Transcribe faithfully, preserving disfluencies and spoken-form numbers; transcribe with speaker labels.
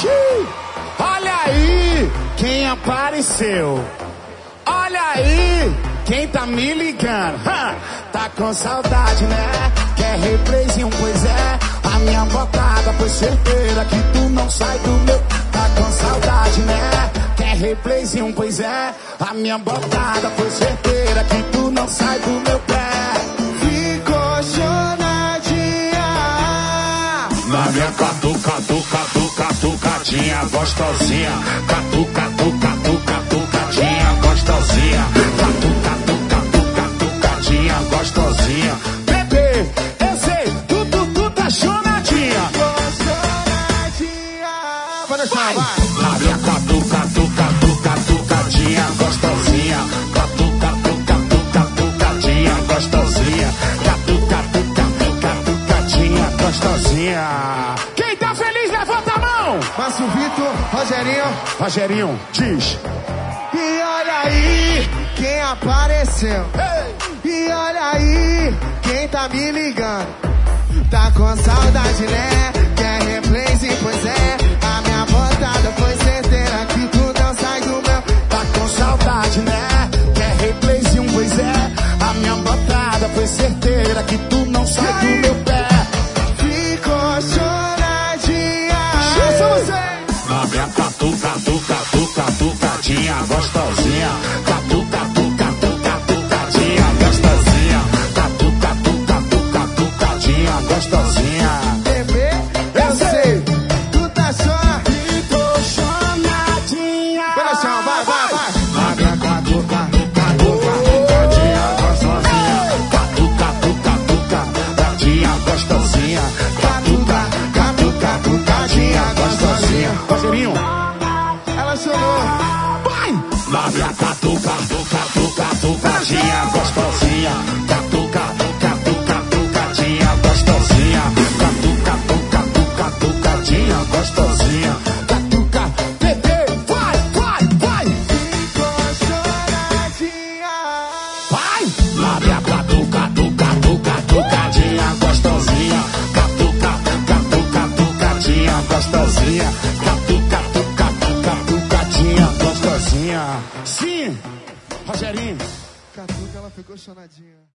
Speaker 1: Olha aí quem apareceu. Olha aí quem tá me ligando. Ha! Tá com saudade, né? Quer replayzinho, pois é. A minha botada foi certeira que tu não sai do meu. Tá com saudade, né? Quer replayzinho, pois é. A minha botada foi certeira que tu não sai do meu pé. Ficou chonadinha na minha catu, catu, catu, catucadinha gostosinha. Catu, catu, catu, catucadinha gostosinha. Catu, catu, catu, catucadinha gostosinha. Bebê, eu sei, tu, tu, tu tá chonadinha. Chonadinha. Vai deixar, vai. Na minha catu, catu, catu, catucadinha gostosinha. Catu, catu, catu, catucadinha gostosinha. Catu, catu, catu, catucadinha gostosinha. Quem tá feliz, levanta a mão.
Speaker 2: Márcio Vitor, Rogerinho.
Speaker 1: Rogerinho, diz.
Speaker 2: E olha aí quem apareceu.
Speaker 1: Hey!
Speaker 2: E olha aí quem tá me ligando. Tá com saudade, né? Quer replayzinho, pois é. A minha botada foi certeira que tu não sai do meu.
Speaker 1: Tá com saudade, né? Quer replayzinho, pois é. A minha botada foi certeira que tu não sai do meu pé.
Speaker 2: Ficou chonadinha.
Speaker 1: Chama você. Na minha catu, catu, catu, catucadinha gostosinha. Catu, catu, catu, catucadinha gostosinha. Catu, catu, catu, catucadinha gostosinha.
Speaker 2: Bebê, eu sei, tu tá chona.
Speaker 1: Ficou chonadinha.
Speaker 2: Vai no chão, vai, vai, vai.
Speaker 1: Na minha catu, catu, catu, catucadinha gostosinha. Catu, catu, catu, catucadinha gostosinha. Catu, catu, catucadinha gostosinha. Rogerinho.
Speaker 2: Ela chorou.
Speaker 1: Vai! Na minha catuca, catuca, catucadinha gostosinha. Catuca, catuca, catucadinha gostosinha. Catuca, catuca, catucadinha gostosinha. Catuca, bebê, vai, vai, vai!
Speaker 2: Ficou chonadinha.
Speaker 1: Vai! Na minha catuca, catuca, catucadinha gostosinha. Catuca, catuca, catucadinha gostosinha. Catuca, catuca, catucadinha gostosinha. Sim, Rogerinho.
Speaker 2: Catuca, ela ficou chonadinha.